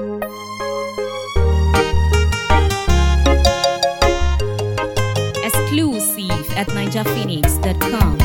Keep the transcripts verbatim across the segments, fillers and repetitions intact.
Exclusive at niger phoenix dot com.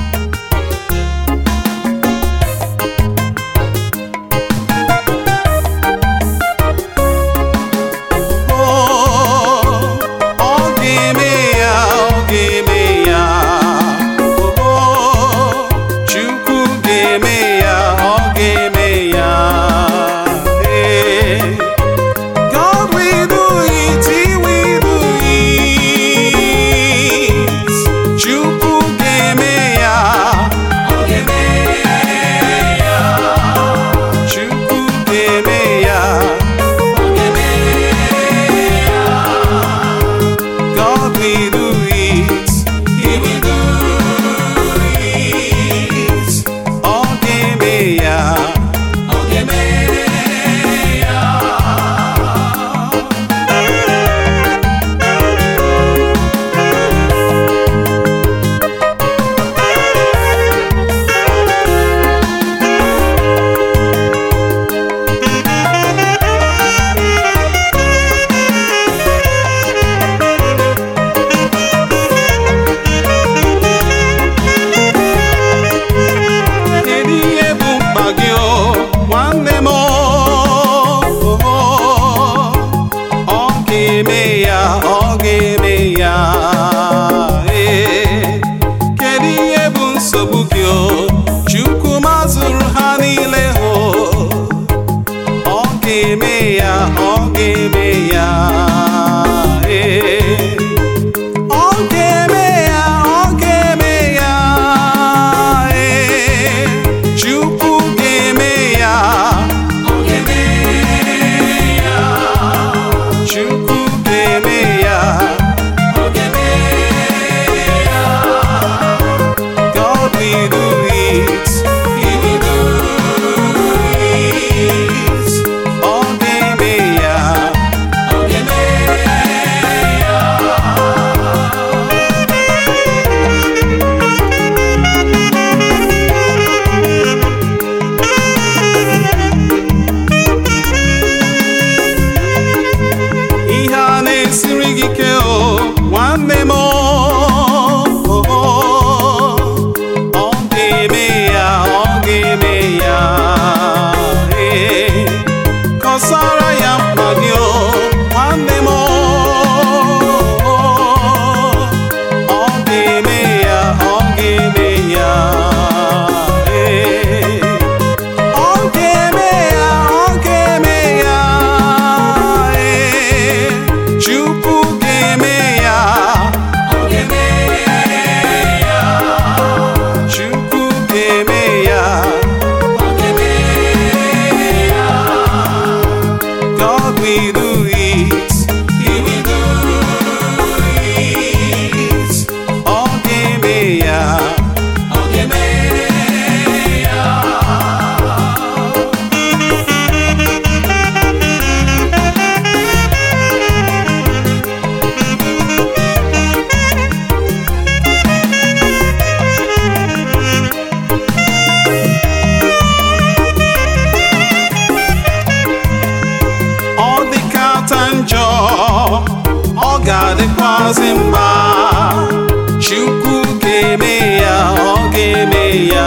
ga-adịkwazị mma. Chukwu ga-eme ya, ọ ga-eme ya.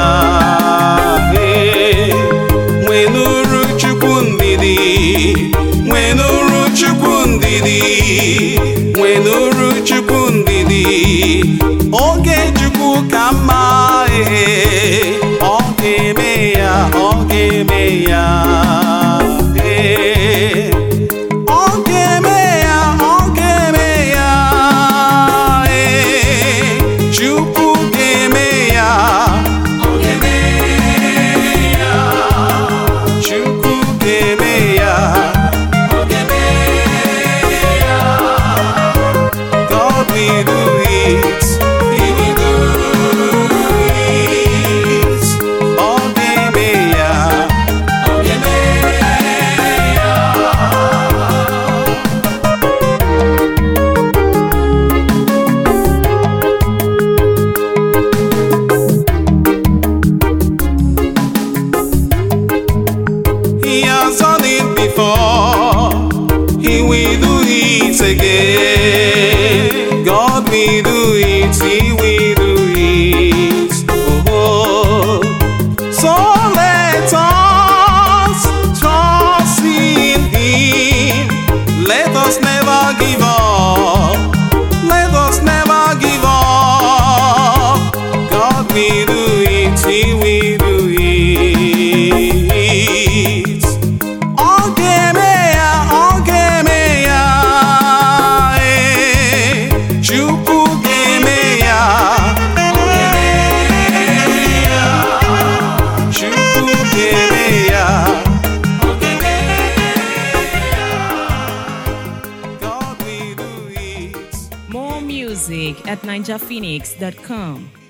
Nwenuru Chukwu ndidi, nwenuru Chukwu ndidi, nwenuru Chukwu ndidi. Oge Chukwu ka mma, ee, ọ ga-eme ya, ọ ga-eme ya. Yeah. He will do it again. God will do it, He will do it. Oh, so let us trust in Him. Let us never give up. Let us never give up. God will do it, He will do it. More music at ninja phoenix dot com.